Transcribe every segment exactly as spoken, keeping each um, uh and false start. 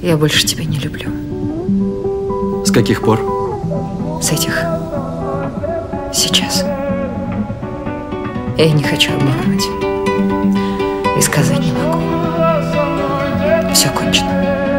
Я больше тебя не люблю. С каких пор? С этих. Сейчас. Я не хочу обманывать. И сказать не могу. Все кончено.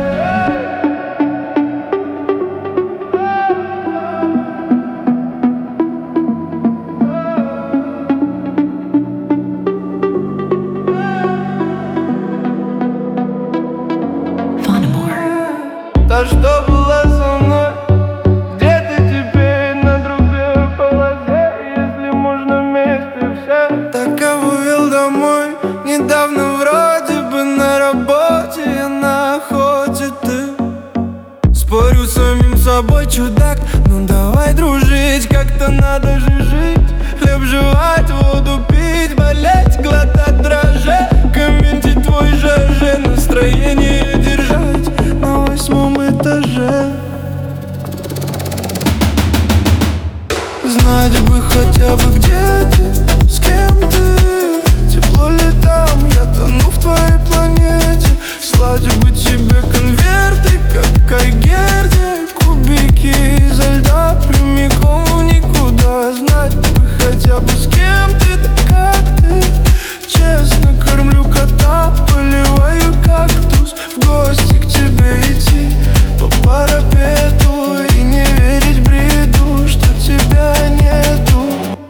Та, что была со мной, где-то теперь на другой полосе. Если можно вместе все. Так кого вел домой, недавно вроде бы на работе, я на охоте, ты. Спорю с самим собой, чудак, ну давай дружить, как-то надо же жить. Хлеб жевать, воду пить, болеть, глотать дрожжи. Комментить твой ЖЖ, настроение держать на восьмом этаже. Знать бы хотя бы, где ты, с кем ты. Тепло ли там, я тону в твоей планете. Слать бы тебе конверты, как Кайгерде. Кубики изо льда прямиком в никуда. Знать бы хотя бы, с кем ты, да как ты. Честно кормлю кота, поливаю кактус. В гости к тебе идти по парапету и не верить бреду, что тебя нету.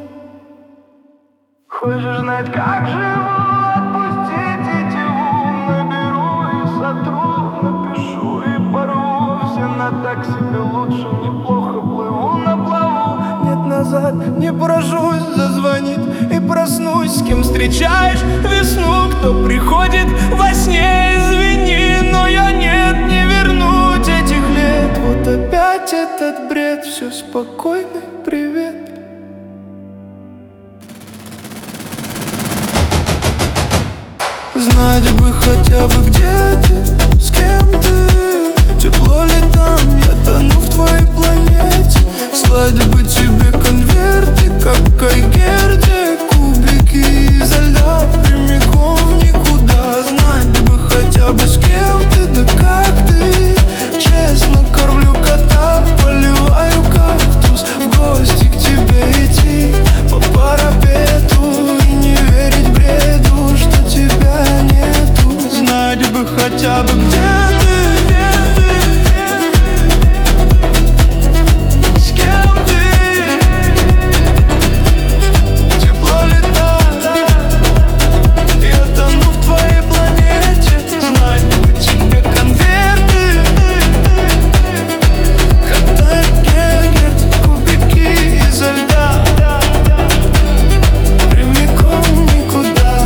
Хочешь знать, как живу? Отпустить тетиву. Наберу и сотру, напишу и порву. Все на так себе лучше, неплохо плыву на плаву. Нет, назад не поражусь, зазвонит и проснусь. С кем встречаешь весну, кто приходит во сне. Извини, но я нет, не вернуть этих лет. Вот опять этот бред, все спокойный привет. Знать бы хотя бы, где ты, с кем ты. Тепло ли там, я тону в твоей планете. Слать бы тебе конверты, как Кайгерде. Кубики изо льда прямиком в никуда. Знать бы хотя бы, с кем ты, да как ты. Честно кормлю кота, поливаю кактус. В гости к тебе идти по парапету и не верить бреду, что тебя нету. Знать бы хотя бы, где ты, где ты, с кем ты. Тепло ли там, я тону в твоей планете. Знать бы тебе конверты, как Кайгерде. Кубики изо льда прямиком в никуда.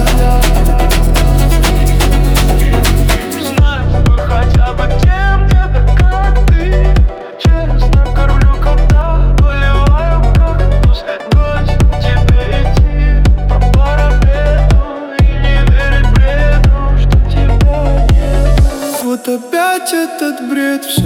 Знать бы хотя бы, кем ты, да как ты. Честно кормлю кота, поливаю кактус. Гость к тебе идти по парапету и не верить бреду, что тебя нет. Вот опять этот бред, все